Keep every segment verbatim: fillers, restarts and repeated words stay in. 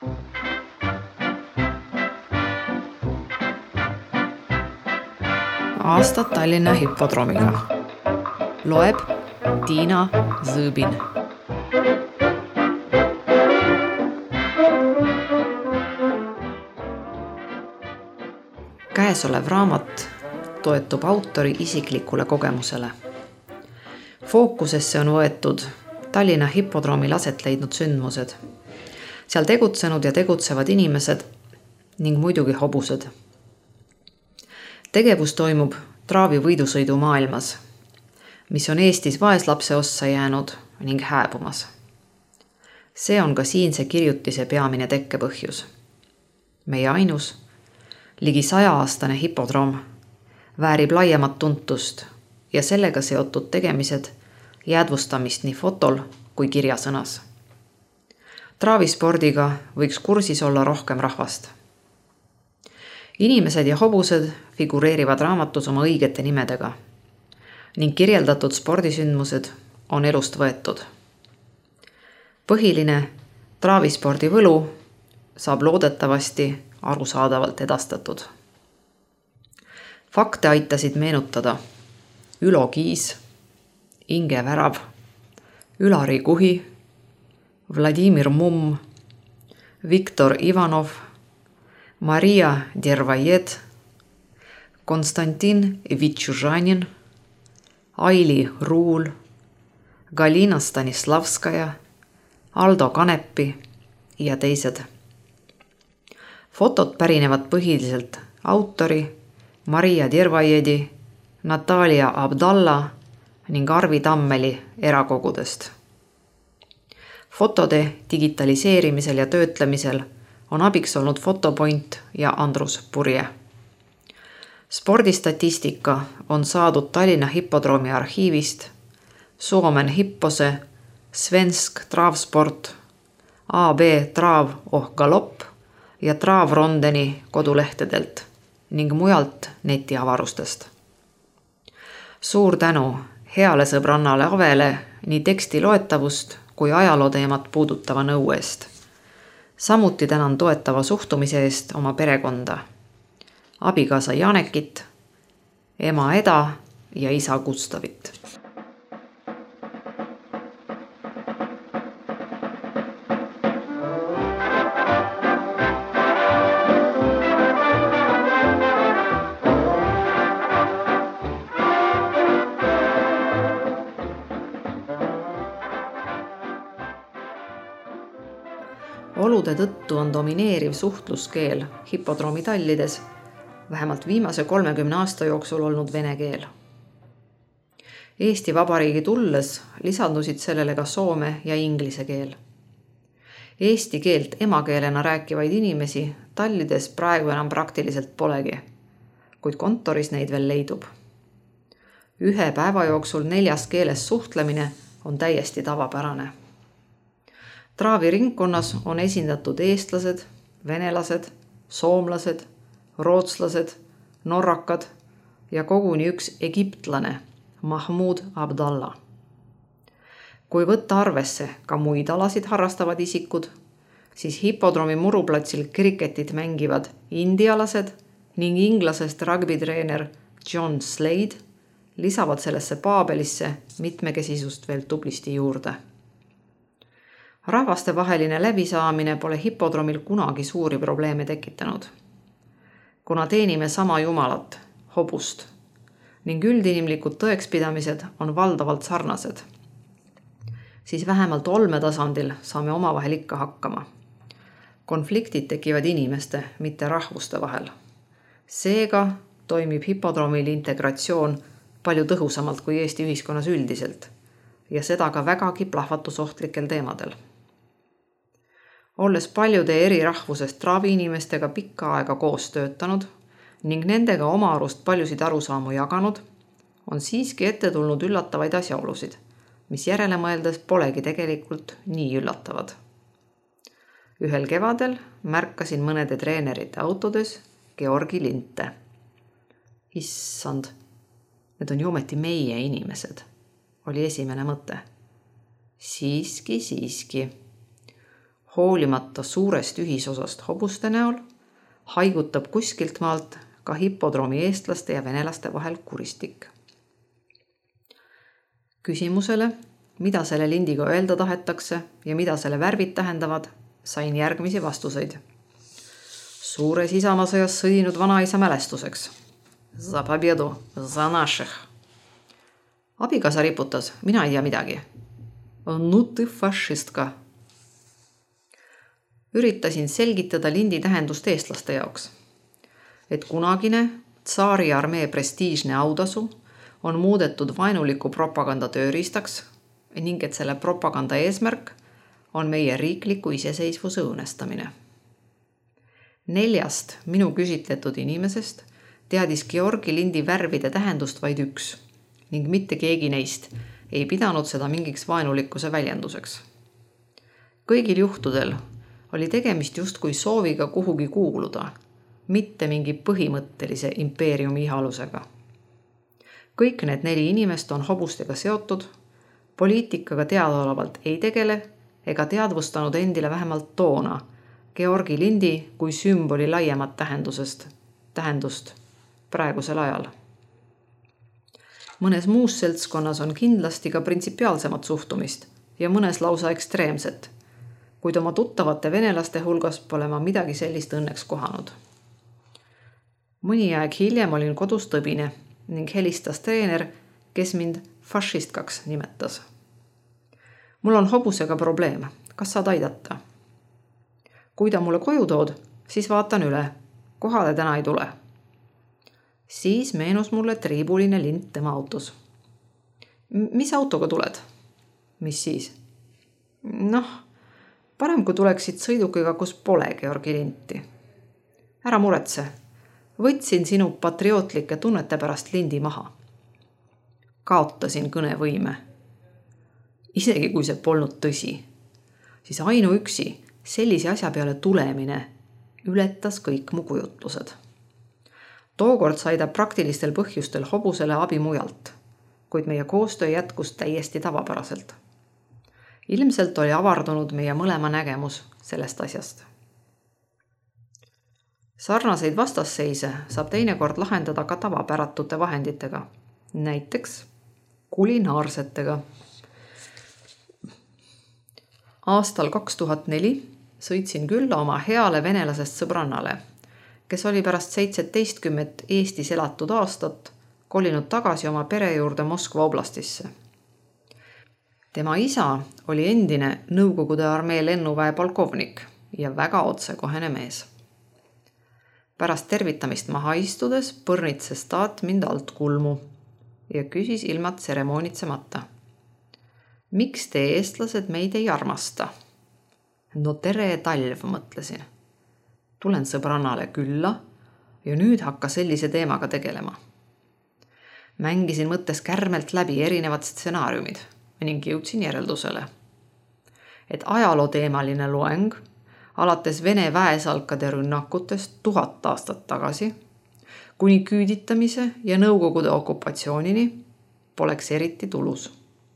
Aastad Tallinna hipodroomiga. Loeb Tiina Zõbin. Käesolev raamat toetub autori isiklikule kogemusele. Fookusesse on võetud Tallinna hipodroomil aset leidnud sündmused. Seal tegutsenud ja tegutsevad inimesed ning muidugi hobused. Tegevus toimub traavi võidusõidu maailmas, mis on Eestis vaeslapse ossa jäänud ning hääbumas. See on ka siinse kirjutise peamine tekkepõhjus. Meie ainus, ligi sajaaastane hipodroom väärib laiemat tuntust ja sellega seotud tegemised jäädvustamist nii fotol kui kirjasõnas. Traavispordiga võiks kursis olla rohkem rahvast. Inimesed ja hobused figureerivad raamatus oma õigete nimedega ning kirjeldatud spordisündmused on elust võetud. Põhiline traavispordi võlu saab loodetavasti arusaadavalt edastatud. Fakte aitasid meenutada Ülo Kiis, Inge Värav, Ülari Kuhi, Vladimir Mumm, Viktor Ivanov, Maria Dervajet, Konstantin Vitšužanin, Aili Ruul, Galina Stanislavskaja, Aldo Kanepi ja teised. Fotod pärinevad põhiliselt autori Maria Dervajedi, Natalia Abdalla ning Arvi Tammeli erakogudest. Fotode digitaliseerimisel ja töötlemisel on abiks olnud Fotopoint ja Andrus Purje. Spordistatistika on saadud Tallinna hipodroomi arhiivist, Suomen hippose, Svensk Travsport, A B Trav oh Galopp ja Travrondeni kodulehtedelt ning mujalt netiavarustest. Suur tänu heale sõbrannale Avele nii teksti loetavust kui ajalooteemat puudutava nõu eest. Samuti tänan toetava suhtumise eest oma perekonda, abikaasa Janekit, ema Eda ja isa Gustavit. Olude tõttu on domineeriv suhtluskeel hipodroomi tallides vähemalt viimase kolmekümne aasta jooksul olnud vene keel. Eesti Vabariigi tulles lisandusid sellele ka soome ja inglise keel. Eesti keelt emakeelena rääkivaid inimesi tallides praegu enam praktiliselt polegi, kuid kontoris neid veel leidub. Ühe päeva jooksul neljas keeles suhtlemine on täiesti tavapärane. Traavi ringkonnas on esindatud eestlased, venelased, soomlased, rootslased, norrakad ja koguni üks egiptlane, Mahmud Abdalla. Kui võtta arvesse ka muid alasid harrastavad isikud, siis hipodroomi muruplatsil kriketit mängivad indialased ning inglasest rugbytreener John Slade lisavad sellesse paabelisse mitmekesisust veel tublisti juurde. Rahvastevaheline läbisaamine pole hipodroomil kunagi suuri probleeme tekitanud. Kuna teenime sama jumalat, hobust, ning üldinimlikud tõekspidamised on valdavalt sarnased, siis vähemalt olmetasandil saame omavahel ikka hakkama. Konfliktid tekivad inimeste, mitte rahvuste vahel. Seega toimib hipodroomil integratsioon palju tõhusamalt kui Eesti ühiskonnas üldiselt ja seda ka vägagi plahvatusohtlikel teemadel. Olles paljude eri rahvusest traavi inimestega pikka aega koos töötanud ning nendega oma arust paljusid arusaamu jaganud, on siiski ette tulnud üllatavaid asjaolusid, mis järele mõeldes polegi tegelikult nii üllatavad. Ühel kevadel märkasin mõnede treenerite autodes Georgi linte. Issand, need on ju ometi meie inimesed, oli esimene mõte. Siiski, siiski. hoolimata suurest ühisosast hobuste näol, haigutab kuskilt maalt ka hipodroomi eestlaste ja venelaste vahel kuristik. Küsimusele, mida selle lindiga öelda tahetakse ja mida selle värvid tähendavad, sain järgmisi vastuseid. Suures isamaasõjas sõdinud vanaisa mälestuseks. Za pobjedu, za naših. Abikaasa riputas, mina ei tea midagi. Nu ty fašistka. Üritasin selgitada lindi tähendust eestlaste jaoks. Et kunagine tsaari armee prestiižne autasu on muudetud vaenuliku propaganda tööriistaks ning et selle propaganda eesmärk on meie riikliku iseseisvuse õõnestamine. Neljast minu küsitletud inimesest teadis Georgi lindi värvide tähendust vaid üks ning mitte keegi neist ei pidanud seda mingiks vaenulikkuse väljenduseks. Kõigil juhtudel oli tegemist justkui sooviga kuhugi kuuluda, mitte mingi põhimõttelise impeeriumi ihalusega. Kõik need neli inimest on hobustega seotud, poliitikaga teadaolevalt ei tegele ega teadvustanud endile vähemalt toona Georgi lindi kui sümboli laiemat tähendusest, tähendust praegusel ajal. Mõnes muus seltskonnas on kindlasti ka printsipiaalsemat suhtumist ja mõnes lausa ekstreemset, kuid oma tuttavate venelaste hulgas pole ma midagi sellist õnneks kohanud. Mõni aeg hiljem olin kodus tõbine ning helistas treener, kes mind fašistkaks nimetas. Mul on hobusega probleem, kas saad aidata? Kui ta mulle koju tood, siis vaatan üle, kohale täna ei tule. Siis meenus mulle triibuline lint tema autos. Mis autoga tuled? Mis siis? Noh, parem kui tuleksid sõidukiga, kus pole Georgi linti. Ära muretse, võtsin sinu patriootlike tunnete pärast lindi maha. Kaotasin kõnevõime. Isegi kui see polnud tõsi, siis ainuüksi sellise asja peale tulemine ületas kõik mu kujutlused. Tookord sai ta praktilistel põhjustel hobusele abi mujalt, kuid meie koostöö jätkus täiesti tavapäraselt. Ilmselt oli avardunud meie mõlema nägemus sellest asjast. Sarnaseid vastasseise saab teinekord lahendada ka tavapäratute vahenditega, näiteks kulinaarsetega. Aastal kaks tuhat neli sõitsin külla oma heale venelasest sõbrannale, kes oli pärast seitseteistkümmet Eestis elatud aastat kolinud tagasi oma pere juurde Moskva oblastisse. Tema isa oli endine Nõukogude armee lennuväe polkovnik ja väga otsekohene mees. Pärast tervitamist maha istudes põrnitses taat mind alt kulmu ja küsis ilma tseremoonitsemata. Miks te eestlased meid ei armasta? No tere talv, mõtlesin. Tulen sõbrannale külla ja nüüd hakka sellise teemaga tegelema. Mängisin mõttes kärmelt läbi erinevad stsenaariumid ning jõudsin järeldusele, et ajaloo teemaline loeng alates Vene väesalkade rünnakutest tuhat aastat tagasi kuni küüditamise ja Nõukogude okupatsioonini poleks eriti tulus.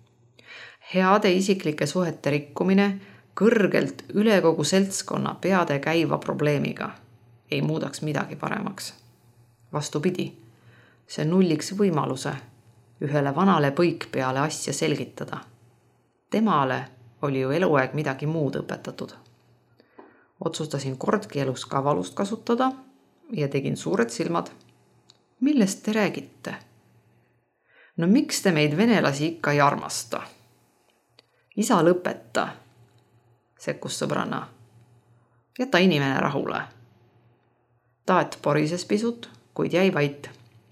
Heade isiklike suhete rikkumine kõrgelt üle kogu seltskonna peade käiva probleemiga ei muudaks midagi paremaks. Vastupidi, see nulliks võimaluse ühele vanale põikpeale asja selgitada. Temale oli ju eluaeg midagi muud õpetatud. Otsustasin kordki elus kavalust kasutada ja tegin suured silmad. Millest te räägite? No miks te meid venelasi ikka ei armasta? Isa lõpeta, sekkus sõbranna. Jäta inimene rahule. Taat porises pisut, kuid jäi vait.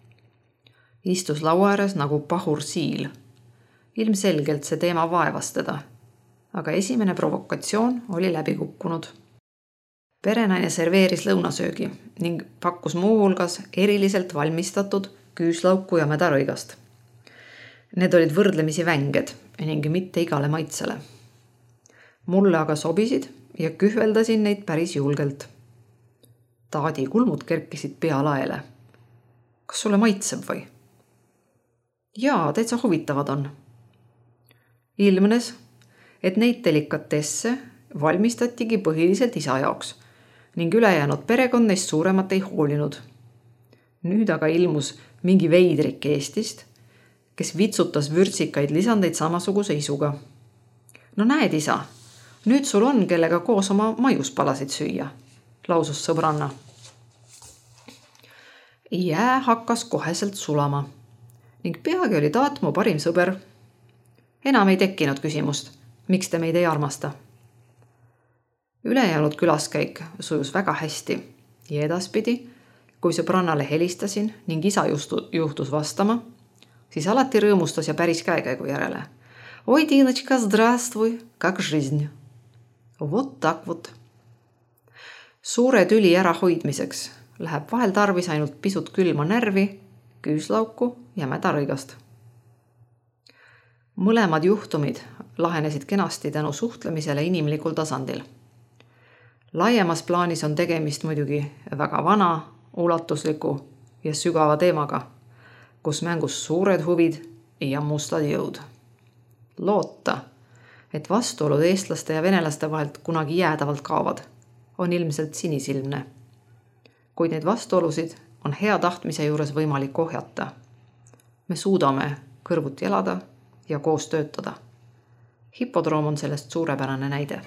Istus laua ääres nagu pahur siil. Ilmselgelt see teema vaevas teda, aga esimene provokatsioon oli läbi kukkunud. Perenaine serveeris lõunasöögi ning pakkus muu hulgas eriliselt valmistatud küüslauku ja mädarõigast. Need olid võrdlemisi vänged ning mitte igale maitsele. Mulle aga sobisid ja kühveldasin neid päris julgelt. Taadi kulmud kerkisid pea laele. Kas sulle maitseb või? Jaa, täitsa huvitavad on. Ilmnes, et neid delikatesse valmistatigi põhiliselt isa jaoks ning ülejäänud perekond neist suuremat ei hoolinud. Nüüd aga ilmus mingi veidrik Eestist, kes vitsutas vürtsikaid lisandeid samasuguse isuga. No näed, isa, nüüd sul on, kellega koos oma maiuspalasid süüa, lausus sõbranna. Jää hakkas koheselt sulama ning peagi oli taat mu parim sõber. Enam ei tekkinud küsimust, miks te meid ei armasta. Ülejäänud külaskäik sujus väga hästi ja edaspidi, kui sõbrannale helistasin ning isa juhtus vastama, siis alati rõõmustas ja päris käekäigu järele. Oi, Tiinочка, здравствуй, как жизнь. Vot tak vot. Suure tüli ära hoidmiseks läheb vahel tarvis ainult pisut külma närvi, küüslauku ja mädarõigast. Mõlemad juhtumid lahenesid kenasti tänu suhtlemisele inimlikul tasandil. Laiemas plaanis on tegemist muidugi väga vana, ulatusliku ja sügava teemaga, kus mängus suured huvid ja mustad jõud. Loota, et vastuolud eestlaste ja venelaste vahelt kunagi jäädavalt kaovad, on ilmselt sinisilmne. Kuid neid vastuolusid on hea tahtmise juures võimalik ohjata. Me suudame kõrvuti elada ja koos töötada. Hippodroom on sellest suurepärane näide.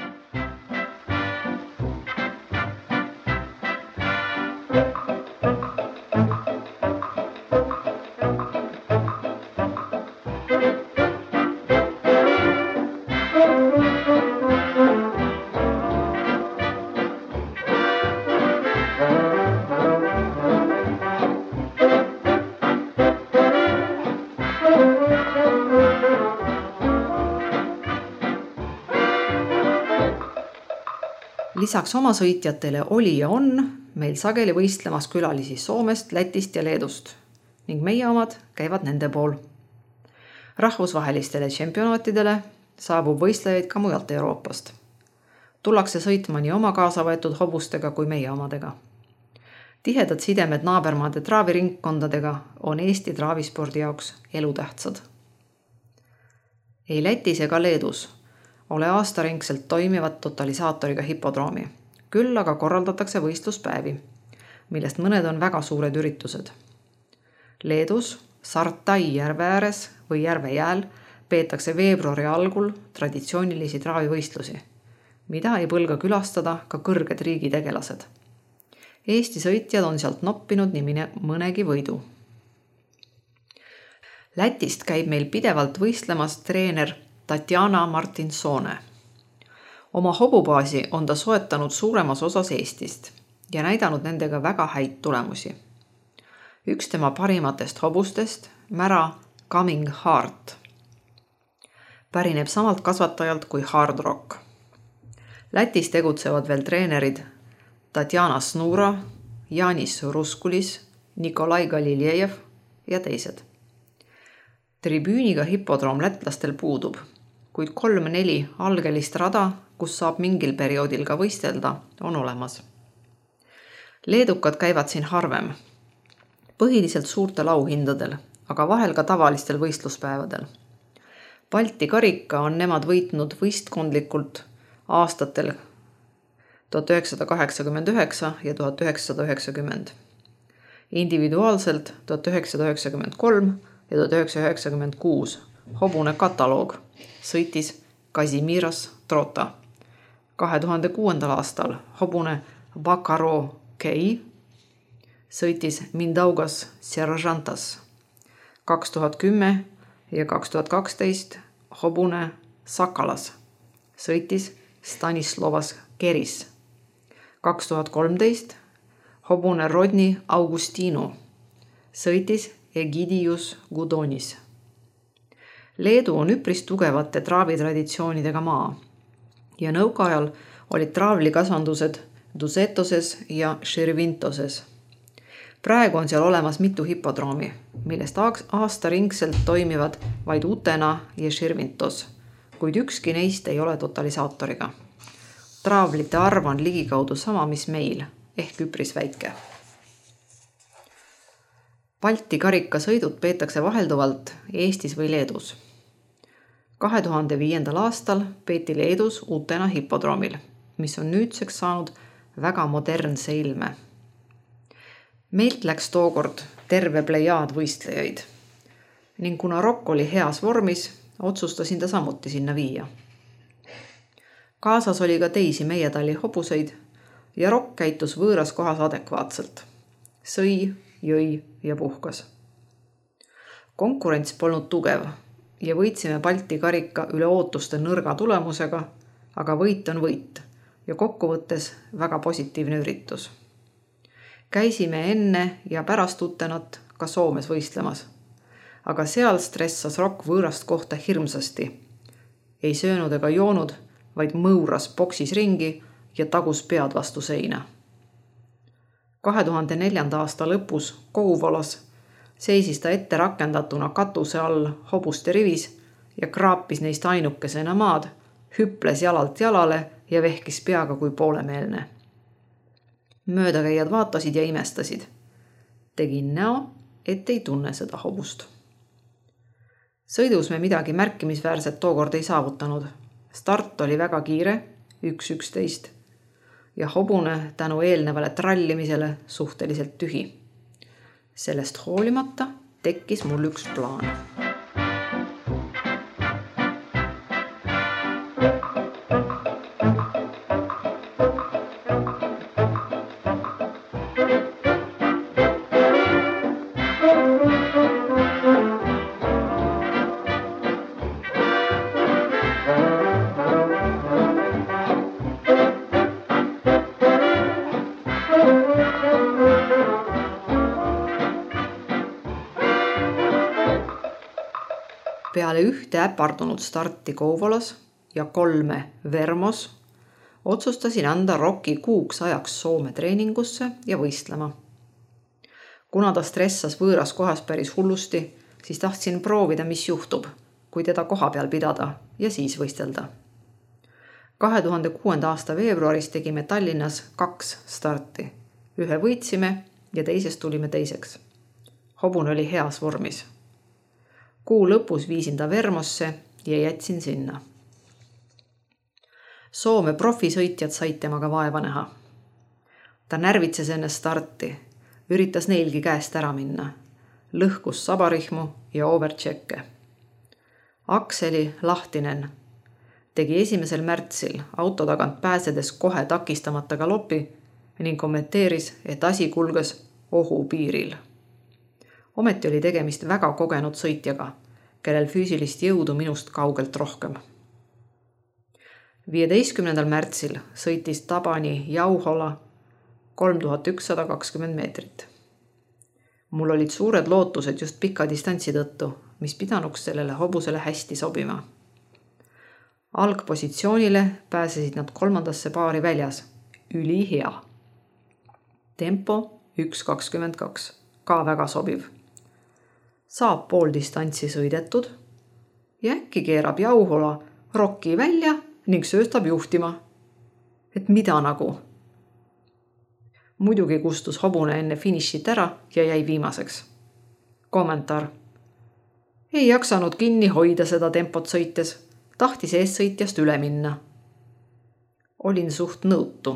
Lisaks oma sõitjatele oli ja on meil sageli võistlemas külalisi Soomest, Lätist ja Leedust ning meie omad käivad nende pool. Rahvusvahelistele tšempionaatidele saabub võistlejaid ka mujalt Euroopast. Tullakse sõitma nii oma kaasa võetud hobustega kui meie omadega. Tihedad sidemed naabermaade traaviringkondadega on Eesti traavispordi jaoks elutähtsad. Ei Lätis ega Leedus ole aastaringselt toimivat totalisaatoriga hippodroomi. Küll aga korraldatakse võistluspäevi, millest mõned on väga suured üritused. Leedus Sartai järve ääres või järve jääl peetakse veebruari algul traditsioonilisi traavivõistlusi, mida ei põlga külastada ka kõrged riigitegelased. Eesti sõitjad on sealt noppinud nii mõnegi võidu. Lätist käib meil pidevalt võistlemas treener Tatjana Martinsone. Oma hobubaasi on ta soetanud suuremas osas Eestist ja näidanud nendega väga häid tulemusi. Üks tema parimatest hobustest, mära Coming Heart, pärineb samalt kasvatajalt kui Hard Rock. Lätis tegutsevad veel treenerid Tatjana Snura, Janis Ruskulis, Nikolai Galiljev ja teised. Tribüüniga hippodroom lätlastel puudub, kuid kolm-neli algelist rada, kus saab mingil perioodil ka võistelda, on olemas. Leedukad käivad siin harvem, põhiliselt suurtel auhindadel, aga vahel ka tavalistel võistluspäevadel. Balti karika on nemad võitnud võistkondlikult aastatel tuhat üheksasada kaheksakümmend üheksa ja tuhat üheksasada üheksakümmend. Individuaalselt tuhat üheksasada üheksakümmend kolm ja tuhat üheksasada üheksakümmend kuus hobune kataloog sõitis Kazimieras Trota. kahe tuhande kuuendal aastal hobune Bakaro Kei sõitis Mindaugas Seržantas. kaks tuhat kümme ja kaks tuhat kaksteist hobune Sakalas sõitis Stanislovas Keris. kaks tuhat kolmteist hobune Rodni Augustinu sõitis Egidius Gudonis. Leedu on üpris tugevate traavitraditsioonidega maa ja nõukaajal olid traavlikasvandused Dusetoses ja Širvintoses. Praegu on seal olemas mitu hippodroomi, millest aastaringselt toimivad vaid Utena ja Širvintos, kuid ükski neist ei ole totalisaatoriga. Traavlite arv on ligikaudu sama, mis meil, ehk üpris väike. Balti karika sõidud peetakse vahelduvalt Eestis või Leedus. kahe tuhande viiendal aastal peeti Leedus Utena hipodroomil, mis on nüüdseks saanud väga modernse ilme. Meilt läks tookord terve plejaad võistlejaid ning kuna Rock oli heas vormis, otsustasin ta samuti sinna viia. Kaasas oli ka teisi meie talli hobuseid ja Rock käitus võõras kohas adekvaatselt. Sõi, jõi ja puhkas. Konkurents polnud tugev ja võitsime Balti karika üle ootuste nõrga tulemusega, aga võit on võit ja kokkuvõttes väga positiivne üritus. Käisime enne ja pärast Utenat ka Soomes võistlemas, aga seal stressas Rock võõrast kohta hirmsasti. Ei söönud ega joonud, vaid mõuras boksis ringi ja tagus pead vastu seina. kahe tuhande neljanda aasta lõpus Kouvolas seisis ta ette rakendatuna katuse all hobuste rivis ja kraapis neist ainukesena maad, hüples jalalt jalale ja vehkis peaga kui poolemeelne. Möödakäijad vaatasid ja imestasid. Tegin näo, et ei tunne seda hobust. Sõidus me midagi märkimisväärset tookord ei saavutanud. Start oli väga kiire, üks üksteist, ja hobune tänu eelnevale trallimisele suhteliselt tühi. Sellest hoolimata tekkis mul üks plaan. Peale ühte äpardunud starti Kouvolas ja kolme Vermos otsustasin anda Rocki kuuks ajaks Soome treeningusse ja võistlema. Kuna ta stressas võõras kohas päris hullusti, siis tahtsin proovida, mis juhtub, kui teda koha peal pidada ja siis võistelda. kahe tuhande kuuenda aasta veebruaris tegime Tallinnas kaks starti. Ühe võitsime ja teisest tulime teiseks. Hobune oli heas vormis. Kuu lõpus viisin ta Vermosse ja jätsin sinna. Soome profisõitjad said temaga vaeva näha. Ta närvitses enne starti, üritas neilgi käest ära minna, lõhkus sabarihmu ja overchecke. Akseli Lahtinen tegi esimesel märtsil auto tagant pääsedes kohe takistamata galopi ning kommenteeris, et asi kulges ohu piiril. Ometi oli tegemist väga kogenud sõitjaga, kellel füüsilist jõudu minust kaugelt rohkem. viieteistkümnendal märtsil sõitis Tabani Jauhola kolm tuhat ükssada kakskümmend meetrit. Mul olid suured lootused just pika distantsi tõttu, mis pidanuks sellele hobusele hästi sobima. Algpositsioonile pääsesid nad kolmandasse paari väljas. Ülihea. Tempo üks kakskümmend kaks. Ka väga sobiv. Saab pool distantsi sõidetud ja äkki keerab Jauhola Rocki välja ning sööstab juhtima. Et mida nagu? Muidugi kustus hobune enne finišit ära ja jäi viimaseks. Kommentaar. Ei jaksanud kinni hoida seda tempot sõites. Tahtis eessõitjast üle minna. Olin suht nõutu.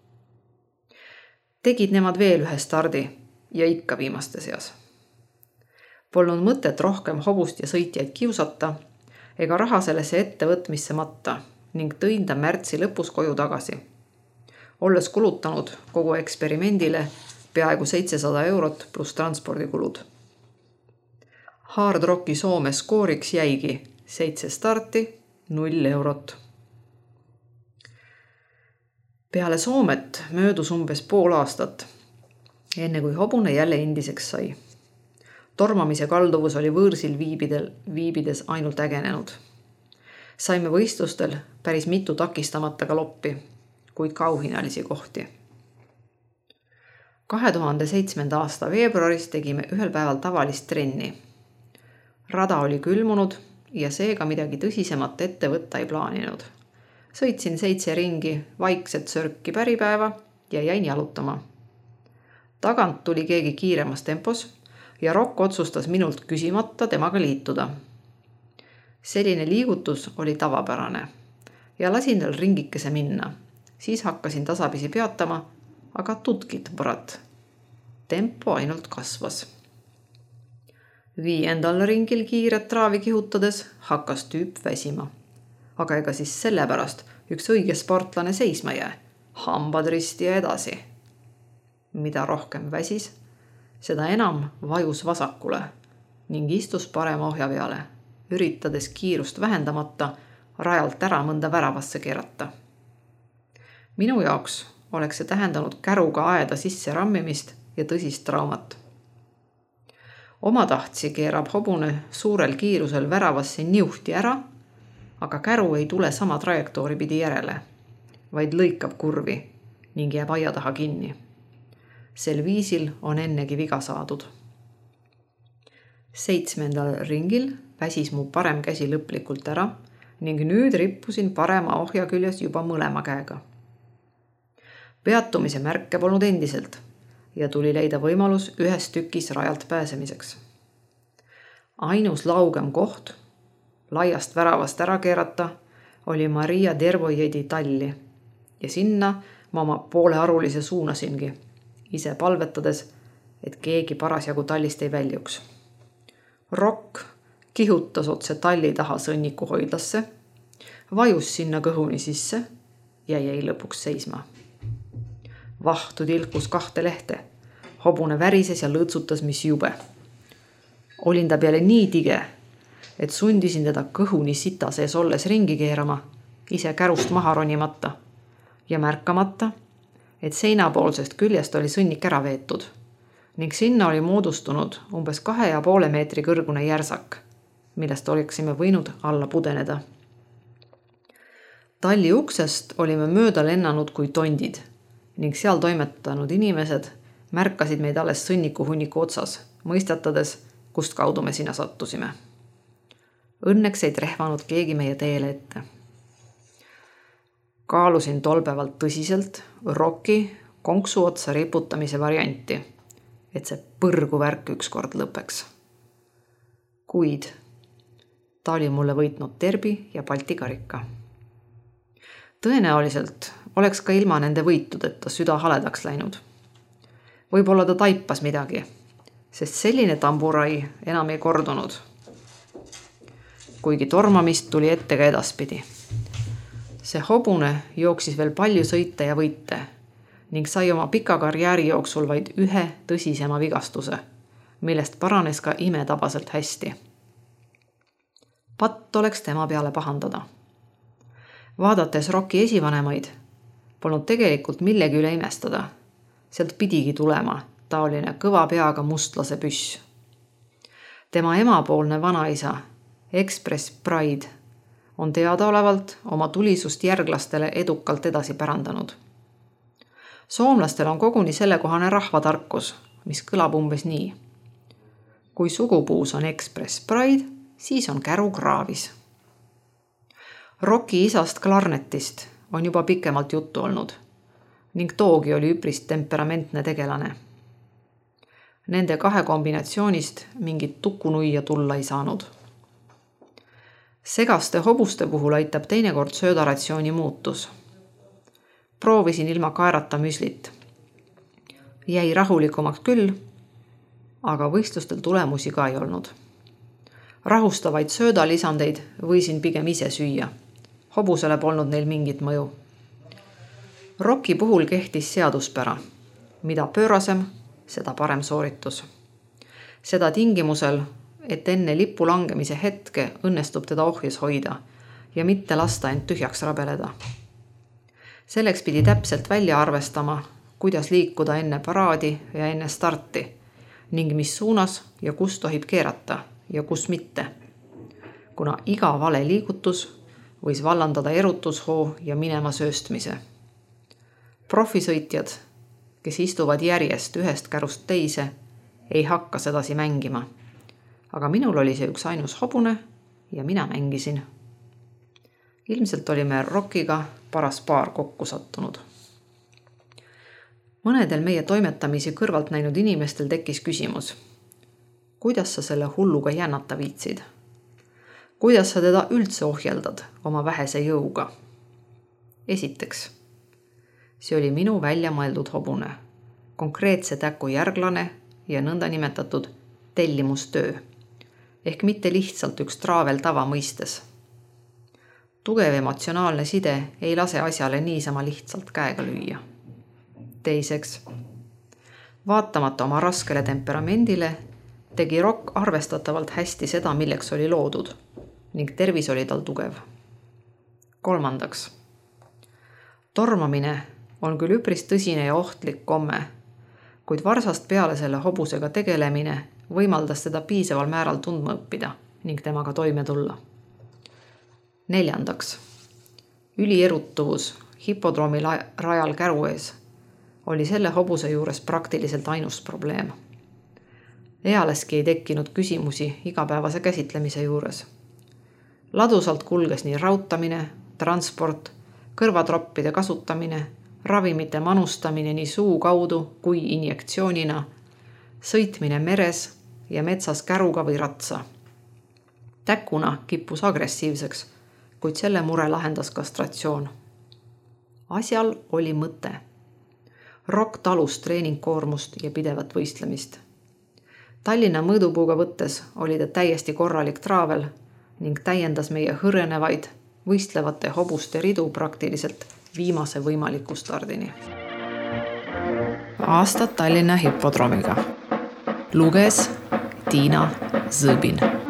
Tegid nemad veel ühe stardi ja ikka viimaste seas. Polnud mõtet rohkem hobust ja sõitjaid kiusata ega raha sellesse ettevõtmisse matta ning tõin ta märtsi lõpus koju tagasi. Olles kulutanud kogu eksperimendile peaaegu seitsesada eurot pluss transpordikulud. Hard Rocki Soome skooriks jäigi seitse starti, null eurot. Peale Soomet möödus umbes pool aastat, enne kui hobune jälle endiseks sai. Tormamise kalduvus oli võõrsil viibidel, viibides ainult ägenenud. Saime võistlustel päris mitu takistamata galoppi, kuid kauhinalisi kohti. kahe tuhande seitsmenda aasta veebruaris tegime ühel päeval tavalist trenni. Rada oli külmunud ja seega midagi tõsisemat ette võtta ei plaaninud. Sõitsin seitse ringi vaikset sörki päripäeva ja jäin jalutama. Tagant tuli keegi kiiremas tempos ja Rock otsustas minult küsimata temaga liituda. Selline liigutus oli tavapärane ja lasin tal ringikese minna. Siis hakkasin tasapisi peatama, aga tutkit põrat. Tempo ainult kasvas. Viiendal ringil kiiret traavi kihutades hakkas tüüp väsima. Aga ega siis sellepärast üks õige sportlane seisma jää, hambad risti ja edasi. Mida rohkem väsis, seda enam vajus vasakule ning istus parema ohja peale, üritades kiirust vähendamata rajalt ära mõnda väravasse keerata. Minu jaoks oleks see tähendanud käruga aeda sisse rammimist ja tõsist traumat. Oma tahtsi keerab hobune suurel kiirusel väravasse niuhti ära, aga käru ei tule sama trajektoori pidi järele, vaid lõikab kurvi ning jääb aia taha kinni. Sel viisil on ennegi viga saadud. Seitsmendal ringil väsis mu parem käsi lõplikult ära ning nüüd rippusin parema ohja küljes juba mõlema käega. Peatumise märke polnud endiselt ja tuli leida võimalus ühes tükis rajalt pääsemiseks. Ainus laugem koht, laiast väravast ära keerata, oli Maria Dervojedi talli ja sinna ma oma poole arulise suunasingi, ise palvetades, et keegi parasjagu tallist ei väljuks. Rokk kihutas otse talli taha sõnniku hoidlasse, vajus sinna kõhuni sisse ja jäi lõpuks seisma. Vahtu tilkus kahte lehte, hobune värises ja lõõtsutas mis jube. Olin ta peale nii tige, et sundisin teda kõhuni sita sees olles ringi keerama, ise kärust maha ronimata ja märkamata, et seinapoolsest küljest oli sõnnik ära veetud ning sinna oli moodustunud umbes kahe ja poole meetri kõrgune järsak, millest oleksime võinud alla pudeneda. Talli uksest olime mööda lennanud kui tondid ning seal toimetanud inimesed märkasid meid alles sõnniku hunniku otsas, mõistatades, kust kaudu me sinna sattusime. Õnneks ei trehvanud keegi meie teele ette. Kaalusin tolbevalt tõsiselt Rocki konksu otsa riputamise varianti, et see põrgu värk ükskord lõpeks. Kuid ta oli mulle võitnud terbi ja Balti karika. Tõenäoliselt oleks ka ilma nende võitudeta süda haledaks läinud. Võib-olla ta taipas midagi, sest selline tamburai enam ei kordunud. Kuigi tormamist tuli ette ka edaspidi. See hobune jooksis veel palju sõite ja võite ning sai oma pika karjääri jooksul vaid ühe tõsisema vigastuse, millest paranes ka imetabaselt hästi. Patt oleks tema peale pahandada. Vaadates Rocki esivanemaid, polnud tegelikult millegi üle imestada. Sealt pidigi tulema taoline kõva peaga mustlase püss. Tema emapoolne vanaisa, Express Pride, on teadaolevalt oma tulisust järglastele edukalt edasi pärandanud. Soomlastel on koguni sellekohane rahvatarkus, mis kõlab umbes nii. Kui sugupuus on Express Pride, siis on käru kraavis. Rocki isast Klarnetist on juba pikemalt juttu olnud ning toogi oli üpris temperamentne tegelane. Nende kahe kombinatsioonist mingit tukunuia tulla ei saanud. Segaste hobuste puhul aitab teinekord söödaratsiooni muutus. Proovisin ilma kaerata müslit. Jäi rahulikumaks küll, aga võistlustel tulemusi ka ei olnud. Rahustavaid söödalisandeid võisin pigem ise süüa. Hobusele polnud neil mingit mõju. Rocki puhul kehtis seaduspära. Mida pöörasem, seda parem sooritus. Seda tingimusel, et enne lipu langemise hetke õnnestub teda ohjes hoida ja mitte lasta end tühjaks rabeleda. Selleks pidi täpselt välja arvestama, kuidas liikuda enne paraadi ja enne starti ning mis suunas ja kus tohib keerata ja kus mitte, kuna iga vale liigutus võis vallandada erutushoo ja minema sööstmise. Profisõitjad, kes istuvad järjest ühest kärust teise, ei hakka sedasi mängima. Aga minul oli see üks ainus hobune ja mina mängisin. Ilmselt olime Rockiga paras paar kokku sattunud. Mõnedel meie toimetamisi kõrvalt näinud inimestel tekkis küsimus. Kuidas sa selle hulluga jännata viitsid? kuidas sa teda üldse ohjeldad oma vähese jõuga? Esiteks, see oli minu välja mõeldud hobune, konkreetse täku järglane ja nõnda nimetatud tellimustöö, ehk mitte lihtsalt üks traavel tava mõistes. Tugev emotsionaalne side ei lase asjale niisama lihtsalt käega lüüa. Teiseks, vaatamata oma raskele temperamendile tegi Rock arvestatavalt hästi seda, milleks oli loodud ning tervis oli tal tugev. Kolmandaks, tormamine on küll üpris tõsine ja ohtlik komme, kuid varsast peale selle hobusega tegelemine võimaldas teda piisaval määral tundma õppida ning temaga toime tulla. Neljandaks, ülierutuvus hipodroomi rajal käru ees oli selle hobuse juures praktiliselt ainus probleem. Ealeski ei tekkinud küsimusi igapäevase käsitlemise juures. Ladusalt kulges nii rautamine, transport, kõrvatroppide kasutamine, ravimite manustamine nii suu kaudu kui injektsioonina, sõitmine meres ja metsas käruga või ratsa. Täkuna kippus agressiivseks, kuid selle mure lahendas kastratsioon. Asjal oli mõte. Rock talus treeningkoormust ja pidevat võistlemist. Tallinna mõõdupuuga võttes oli ta täiesti korralik traavel ning täiendas meie hõrenevaid võistlevate hobuste ridu praktiliselt viimase võimaliku stardini. Aastad Tallinna hipodroomiga. Luges Tiina Zõbin.